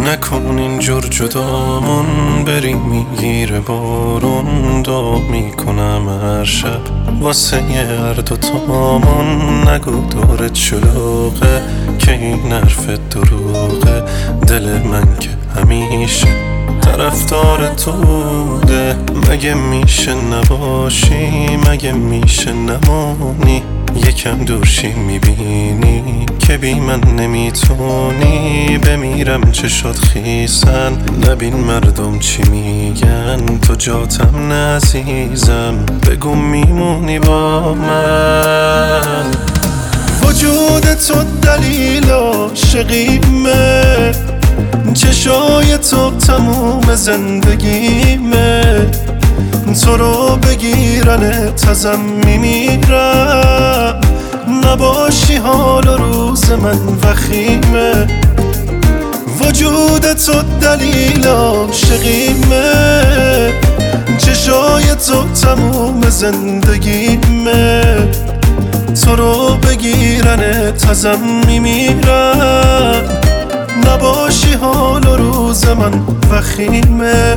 نکن اینجور جدامون، بری میگیره بارون. دعا میکنم هر شب واسه هر دوتامون. نگو دورت شلوغه که این حرف دروغه. دل من که همیشه طرفدار تو بوده. مگه میشه نباشی، مگه میشه نمانی؟ یکم دورشی میبینی که بی من نمیتونی. بمیرم چشات خیسن، نبین مردم چی میگن. تو جاتم نعزیزم، بگو میمونی با من. وجود تو دلیل عاشقیمه، چشای تو تموم زندگیمه. تو رو بگیرن ازم میمیرم، نباشی حال و روز من وخیمه. وجود تو دلیل عاشقیمه، چشای تو تموم زندگیمه. تو رو بگیرن ازم میمیرم، نباشی حال و روز من وخیمه.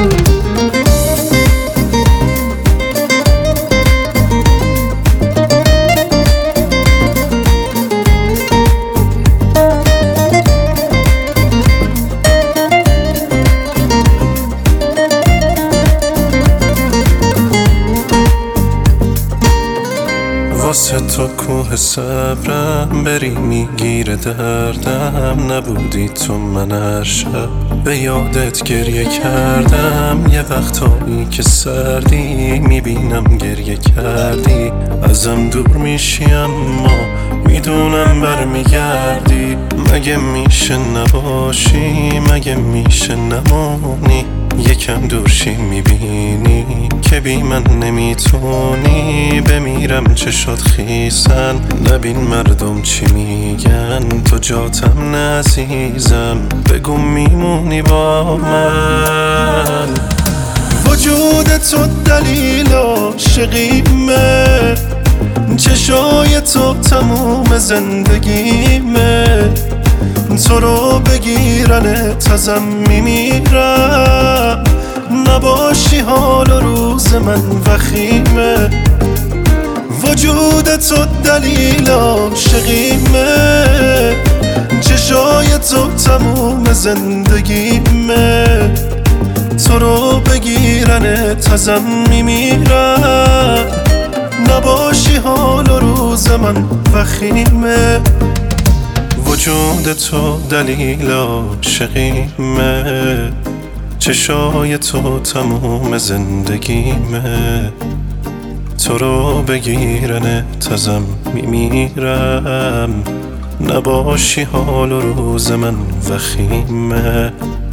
واسه تو کوه صبرم، بری میگیره دردم. نبودی تو من هر شب به یادت گریه کردم. یه وقتایی که سردی میبینم گریه کردی. ازم دور میشی اما میدونم برمیگردی. مگه میشه نباشی، مگه میشه نمانی؟ یکم دورشی میبینی که بی من نمیتونی. بمیرم چشات خیسن، نبین مردم چی میگن. تو جاتم نعزیزم، بگو میمونی با من. وجود تو دلیل عاشقیمه، چشای تو تموم زندگیمه. تو رو بگیرن ازم میمیرم، نباشی حال و روز من وخیمه. وجود تو دلیل عاشقیمه، چشای تو تموم زندگیمه. تو رو بگیرن ازم میمیرم، نباشی حال و روز من وخیمه. وجود تو دلیل عاشقیمه، چشای تو تموم زندگیمه. تو رو بگیرن ازم میمیرم، نباشی حال و روز من وخیمه.